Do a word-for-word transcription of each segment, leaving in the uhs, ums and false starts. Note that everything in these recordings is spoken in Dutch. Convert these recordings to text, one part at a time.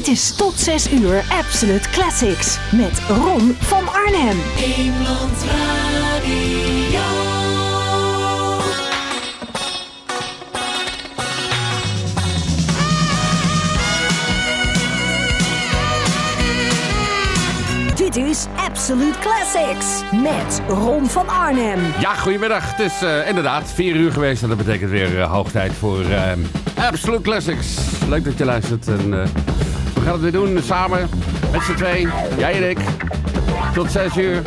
Dit is tot zes uur Absolute Classics met Ron van Arnhem. Eemland Radio. Dit is Absolute Classics met Ron van Arnhem. Ja, goedemiddag. Het is uh, inderdaad vier uur geweest en dat betekent weer uh, hoog tijd voor uh, Absolute Classics. Leuk dat je luistert en uh, we gaan het weer doen samen met z'n twee, jij en ik, tot zes uur.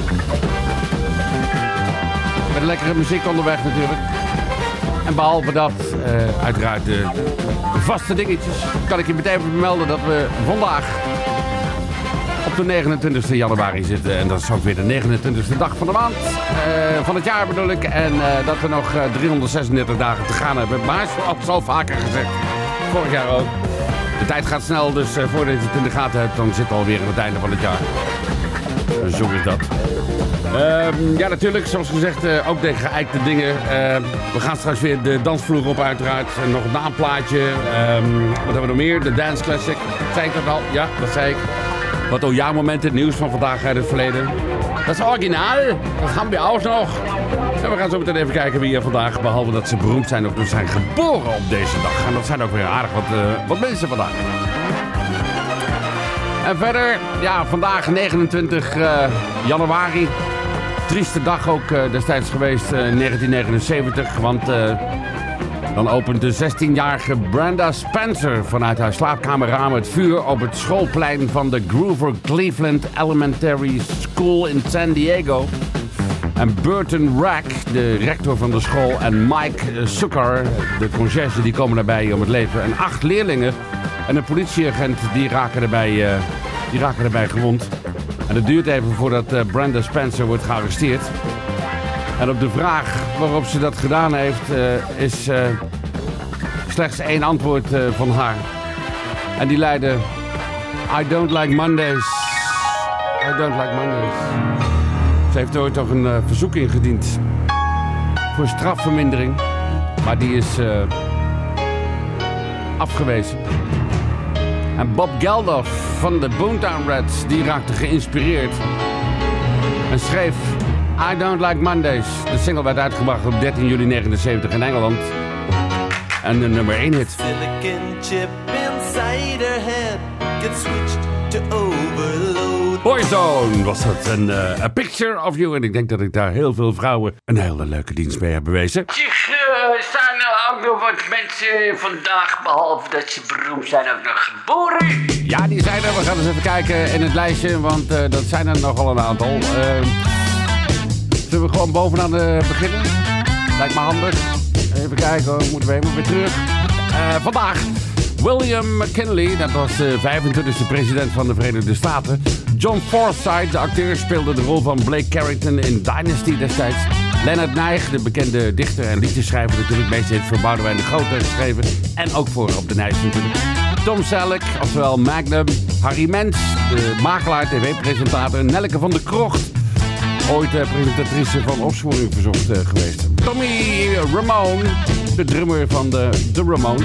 Met lekkere muziek onderweg natuurlijk. En behalve dat, uh, uiteraard de vaste dingetjes, kan ik je meteen vermelden dat we vandaag op de negenentwintigste januari zitten. En dat is ook weer de negenentwintigste dag van de maand. Uh, van het jaar bedoel ik. En uh, dat we nog uh, driehonderdzesendertig dagen te gaan hebben. Maar zoals al vaker gezegd. Vorig jaar ook. De tijd gaat snel. Dus uh, voordat je het in de gaten hebt, dan zit het alweer aan het einde van het jaar. Uh, zo is dat. Uh, ja, natuurlijk. Zoals gezegd, uh, ook de geëikte dingen. Uh, we gaan straks weer de dansvloer op uiteraard. En nog een naamplaatje. Um, wat hebben we nog meer? De Dance Classic. Zei ik dat al? Ja, dat zei ik. Wat ook jaarmomenten, het nieuws van vandaag uit het verleden. Dat is originaal. Dat gaan we ook nog. En we gaan zo meteen even kijken wie er vandaag, behalve dat ze beroemd zijn, ook dus zijn geboren op deze dag. En dat zijn ook weer aardig wat, uh, wat mensen vandaag. En verder, ja, vandaag negenentwintig januari. Trieste dag ook uh, destijds geweest uh, in negentien negenenzeventig. Want uh, dan opent de zestienjarige Brenda Spencer vanuit haar slaapkamerraam het vuur op het schoolplein van de Grover Cleveland Elementary School in San Diego. En Burton Rack, de rector van de school, en Mike Zucker, de conciërge, die komen daarbij om het leven. En acht leerlingen en een politieagent die raken erbij, uh, die raken erbij gewond. En het duurt even voordat uh, Brenda Spencer wordt gearresteerd. En op de vraag waarop ze dat gedaan heeft, uh, is uh, slechts één antwoord uh, van haar. En die leidde: I don't like Mondays. I don't like Mondays. Ze heeft ooit toch een uh, verzoek ingediend voor strafvermindering. Maar die is uh, afgewezen. En Bob Geldof van de Boomtown Rats, die raakte geïnspireerd. En schreef I Don't Like Mondays. De single werd uitgebracht op dertien juli negenenzeventig in Engeland. En de nummer één hit. Silicon chip inside her head gets switched to overload. Boyzone was dat. Een uh, A Picture of You. En ik denk dat ik daar heel veel vrouwen een hele leuke dienst mee heb bewezen. Zeg, uh, staan er ook nog wat mensen vandaag, behalve dat ze beroemd zijn, ook nog geboren? Ja, die zijn er. We gaan eens even kijken in het lijstje, want uh, dat zijn er nogal een aantal. Uh, Zullen we gewoon bovenaan uh, beginnen? Lijkt me handig. Even kijken hoor, moeten we helemaal weer terug. Uh, vandaag William McKinley, dat was de vijfentwintigste president van de Verenigde Staten. John Forsythe, de acteur, speelde de rol van Blake Carrington in Dynasty destijds. Leonard Nijg, de bekende dichter en liedjeschrijver, natuurlijk meest heeft voor Boudewijn de Grote geschreven. En ook voor Op de Nijs natuurlijk. Tom Selleck, oftewel Magnum. Harry Mens, de makelaar, tv-presentator. Nelleke van der Krocht, ooit uh, presentatrice van Opsporing Verzocht uh, geweest. Tommy Ramone, de drummer van de, de Ramones.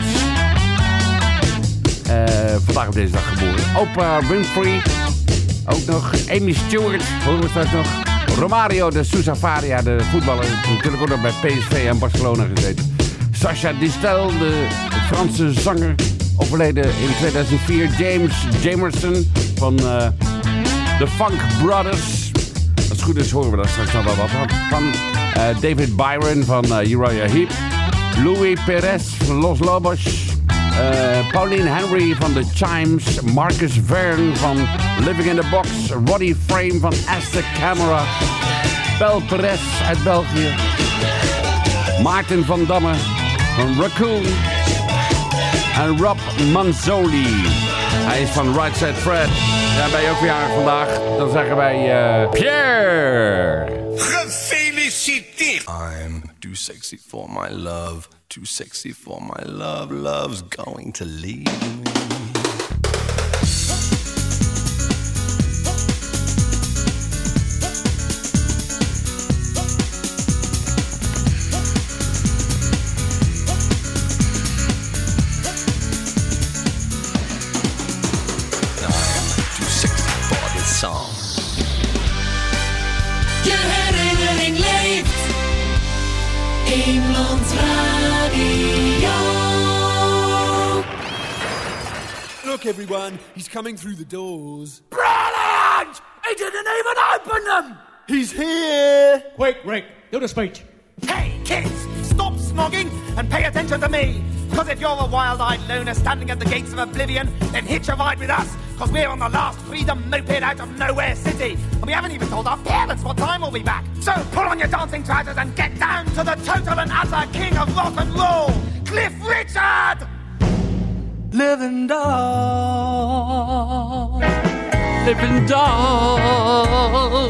Uh, vandaag op deze dag geboren. Oprah Winfrey, ook nog. Amy Stewart, horen we straks nog. Romario de Sousa Faria, de voetballer. Natuurlijk ook nog bij P S V en Barcelona gezeten. Sasha Distel, de Franse zanger. Overleden in tweeduizend vier. James Jamerson van uh, de Funk Brothers. Als het goed is horen we daar straks nog wel wat van. Uh, David Byron van uh, Uriah Heep. Louis Perez van Los Lobos. Uh, Pauline Henry van The Chimes. Marcus Verne van Living in the Box. Roddy Frame van Aztec Camera. Bel Perez uit België. Maarten van Damme van Raccoon. En Rob Manzoli. Hij is van Right Said Fred. Ja, ben je ook verjaardag vandaag? Dan zeggen wij uh, Pierre. Gefeliciteerd! I'm too sexy for my love. Too sexy for my love. Love's going to leave me. Rijnmond Radio. Look, everyone, he's coming through the doors. Brilliant! He didn't even open them! He's here! Quick, Rick, do the speech. Hey, kids, stop snogging and pay attention to me. Because if you're a wild-eyed loner standing at the gates of oblivion, then hitch a ride with us. Because we're on the last freedom moped out of nowhere city. And we haven't even told our parents what time we'll be back. So pull on your dancing trousers and get down to the total and utter king of rock and roll, Cliff Richard! Living doll. Living doll.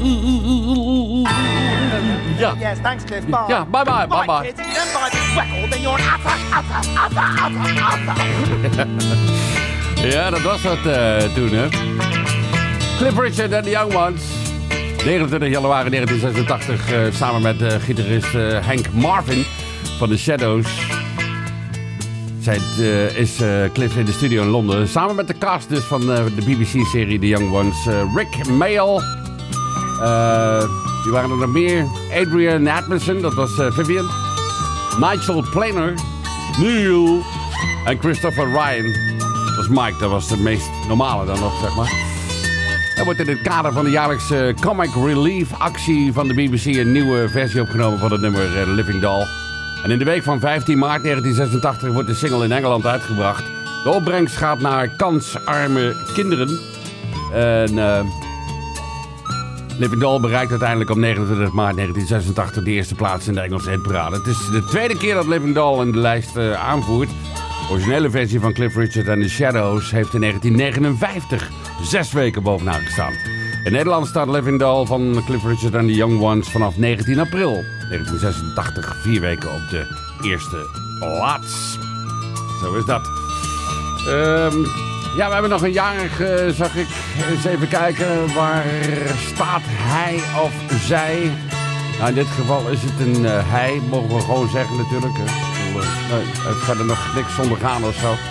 Ja. Yes, thanks, Cliff. Bye. Ja, bye bye, bye Right, bye. kids, if you don't buy this record, then you're an utter, utter, utter, utter, utter. Ja, dat was dat uh, toen, hè. Cliff Richard en The Young Ones. negenentwintig januari negentien zesentachtig, uh, samen met uh, gitarist uh, Hank Marvin van The Shadows. Zij uh, is uh, Cliff in de studio in Londen. Samen met de cast dus van uh, de B B C-serie The Young Ones. Uh, Rick Mayall. Uh, die waren er nog meer. Adrian Adamson, dat was uh, Vivian. Nigel Planer. Neil. En Christopher Ryan. Dat was Mike, dat was de meest normale dan nog, zeg maar. Er wordt in het kader van de jaarlijkse Comic Relief actie van de B B C een nieuwe versie opgenomen van het nummer uh, Living Doll. En in de week van vijftien maart negentien zesentachtig wordt de single in Engeland uitgebracht. De opbrengst gaat naar kansarme kinderen. En uh, Living Doll bereikt uiteindelijk op negenentwintig maart negentien zesentachtig de eerste plaats in de Engelse hitparade. Het is de tweede keer dat Living Doll in de lijst uh, aanvoert. De originele versie van Cliff Richard and The Shadows heeft in negentien negenenvijftig zes weken bovenaan gestaan. In Nederland staat Living Doll van Cliff Richard and The Young Ones vanaf negentien april negentien zesentachtig vier weken op de eerste plaats. Zo is dat. Um, ja, we hebben nog een jarig, uh, zag ik. Eens even kijken, waar staat hij of zij? Nou, in dit geval is het een uh, hij, mogen we gewoon zeggen natuurlijk. Hè. Uh, nee, verder nog niks zonder gaan of zo.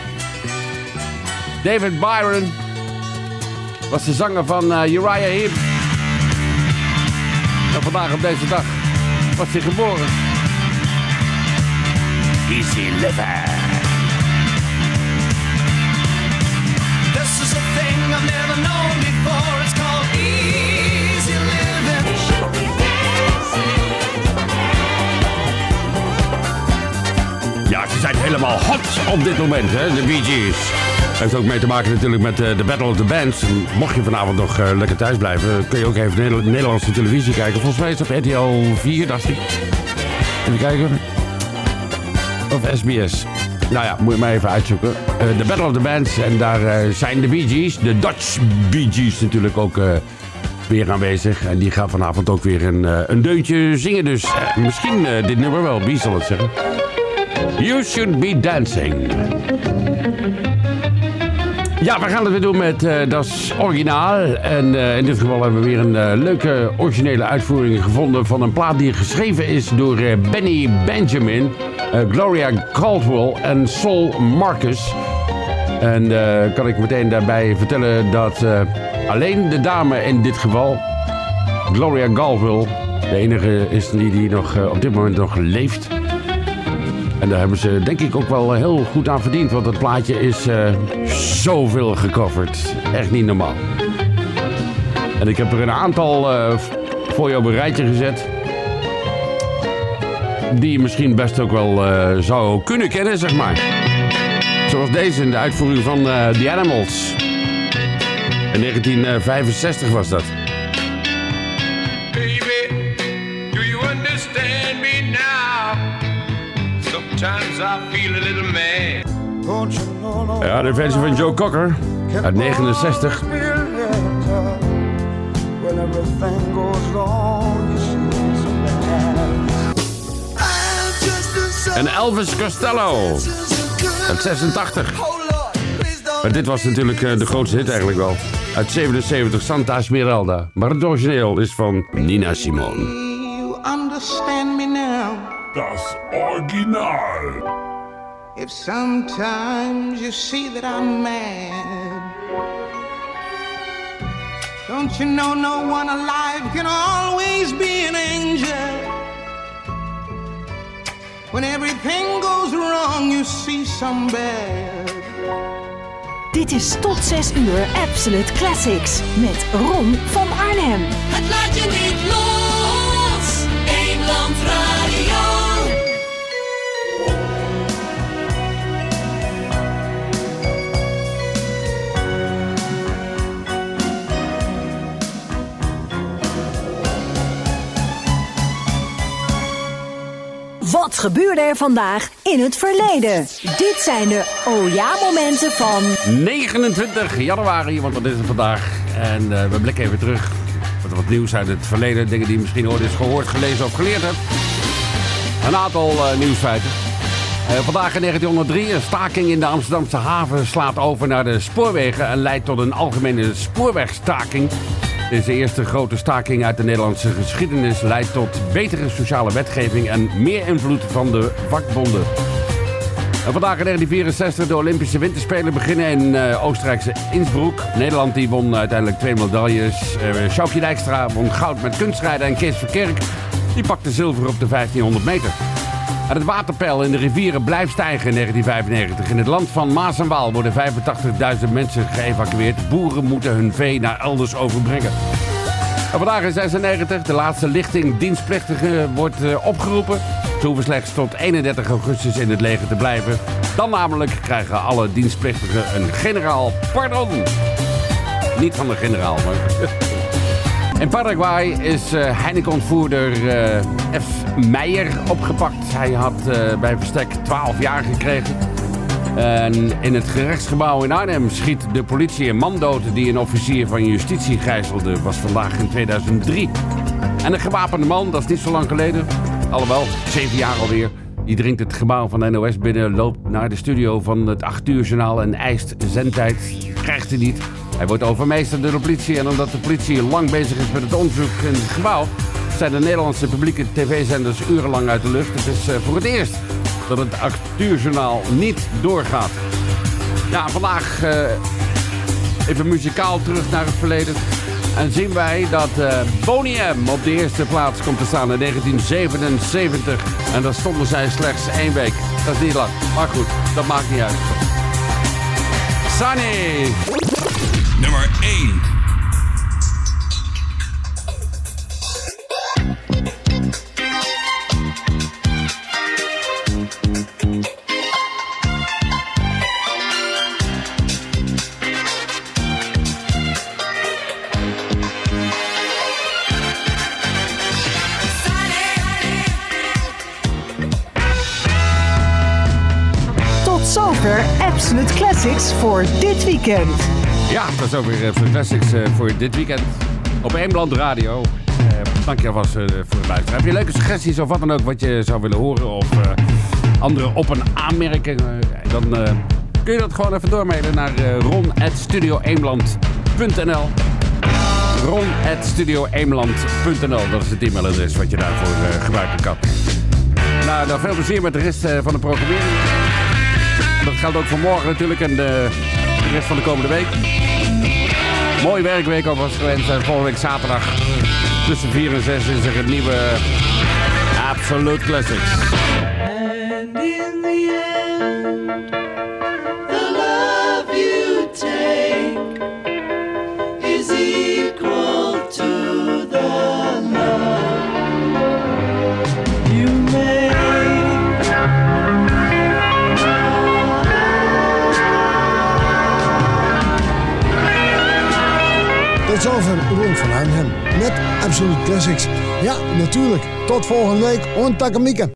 David Byron was de zanger van uh, Uriah Heep. En vandaag op deze dag was hij geboren. Easy living. This is a thing I've never known before. It's called easy living. Ja, ze zijn helemaal hot op dit moment, hè, de Bee Gees. Heeft ook mee te maken natuurlijk met uh, de Battle of the Bands. En mocht je vanavond nog uh, lekker thuis blijven, kun je ook even Nederland- Nederlandse televisie kijken. Volgens mij is het op R T L vier, dacht ik. Even kijken. Of S B S. Nou ja, moet je maar even uitzoeken. Uh, de Battle of the Bands. En daar uh, zijn de Bee Gees, de Dutch Bee Gees natuurlijk ook uh, weer aanwezig. En die gaan vanavond ook weer een, uh, een deuntje zingen. Dus uh, misschien uh, dit nummer wel, wie zal het zeggen. You Should Be Dancing. Ja, we gaan het weer doen met uh, Das Originaal. En uh, in dit geval hebben we weer een uh, leuke originele uitvoering gevonden van een plaat die geschreven is door uh, Benny Benjamin, uh, Gloria Caldwell en Sol Marcus. En uh, kan ik meteen daarbij vertellen dat uh, alleen de dame in dit geval, Gloria Caldwell, de enige is die, die nog, uh, op dit moment nog leeft. En daar hebben ze denk ik ook wel heel goed aan verdiend. Want het plaatje is uh, zoveel gecoverd. Echt niet normaal. En ik heb er een aantal uh, voor je op een rijtje gezet. Die je misschien best ook wel uh, zou kunnen kennen, zeg maar. Zoals deze in de uitvoering van uh, The Animals. In negentien vijfenzestig was dat. Sometimes I feel a little mad. Ja, de versie van Joe Cocker uit negenenzestig. En Elvis Costello uit zesentachtig. Maar dit was natuurlijk de grootste hit eigenlijk wel. Uit zevenenzeventig, Santa Esmeralda. Maar het origineel is van Nina Simone. You understand me now. Das Original. If sometimes you see that I'm mad, don't you know no one alive can always be an angel? When everything goes wrong, you see some bad. Dit is tot zes uur Absolute Classics met Ron van Arnhem. Het laat je niet los, Eemland Radio. Wat gebeurde er vandaag in het verleden? Dit zijn de oh ja momenten van negenentwintig januari, want dat is het vandaag. En uh, we blikken even terug. Wat, wat nieuws uit het verleden. Dingen die je misschien ooit eens gehoord, gelezen of geleerd hebt. Een aantal uh, nieuwsfeiten. Uh, vandaag in negentienhonderddrie. Een staking in de Amsterdamse haven slaat over naar de spoorwegen en leidt tot een algemene spoorwegstaking. Deze eerste grote staking uit de Nederlandse geschiedenis leidt tot betere sociale wetgeving en meer invloed van de vakbonden. En vandaag in negentien vierenzestig de Olympische Winterspelen beginnen in uh, Oostenrijkse Innsbruck. Nederland die won uiteindelijk twee medailles. Uh, Sjoukje Dijkstra won goud met kunstrijden en Kees Verkerk die pakte zilver op de vijftienhonderd meter. En het waterpeil in de rivieren blijft stijgen in negentien vijfennegentig. In het land van Maas en Waal worden vijfentachtigduizend mensen geëvacueerd. Boeren moeten hun vee naar elders overbrengen. En vandaag in zesennegentig, de laatste lichting dienstplichtigen wordt uh, opgeroepen. Ze hoeven slechts tot eenendertig augustus in het leger te blijven. Dan namelijk krijgen alle dienstplichtigen een generaal pardon. Niet van de generaal, maar... In Paraguay is uh, Heineken-ontvoerder uh, F. Meijer opgepakt. Hij had uh, bij verstek twaalf jaar gekregen. En in het gerechtsgebouw in Arnhem schiet de politie een man dood die een officier van justitie gijzelde. Was vandaag in tweeduizend drie. En een gewapende man, dat is niet zo lang geleden. Alhoewel, zeven jaar alweer. Die dringt het gebouw van de N O S binnen, loopt naar de studio van het acht uur journaal en eist zendtijd. Krijgt hij niet. Hij wordt overmeesterd door de politie en omdat de politie lang bezig is met het onderzoek in het gebouw, zijn de Nederlandse publieke tv-zenders urenlang uit de lucht. Het is uh, voor het eerst dat het acht uur journaal niet doorgaat. Ja, vandaag uh, even muzikaal terug naar het verleden. En zien wij dat uh, Boney M op de eerste plaats komt te staan in negentien zevenenzeventig. En daar stonden zij slechts één week. Dat is niet lang. Maar goed, dat maakt niet uit. Sunny! Nummer één. Tot zover Absolute Classics voor dit weekend. Ja, dat is ook weer Absolute Classics uh, voor dit weekend op Eemland Radio. Uh, dank je alvast uh, voor het luisteren. Heb je leuke suggesties of wat dan ook wat je zou willen horen of uh, andere op- en aanmerkingen, uh, dan uh, kun je dat gewoon even doormailen naar uh, ron at studio eemland punt n l. ron at studio eemland punt n l, dat is het e-mailadres wat je daarvoor uh, gebruiken kan. Nou, dan veel plezier met de rest uh, van de programmering. Dat geldt ook voor morgen natuurlijk en de, de rest van de komende week. Mooie werkweek alvast gewenst. En volgende week zaterdag tussen vier en zes is er een nieuwe Absolute Classics. And in the end, the love you take is equal to the love you make. Tot zover Ron van Arnhem met Absolute Classics. Ja, natuurlijk. Tot volgende week. En takkemieke.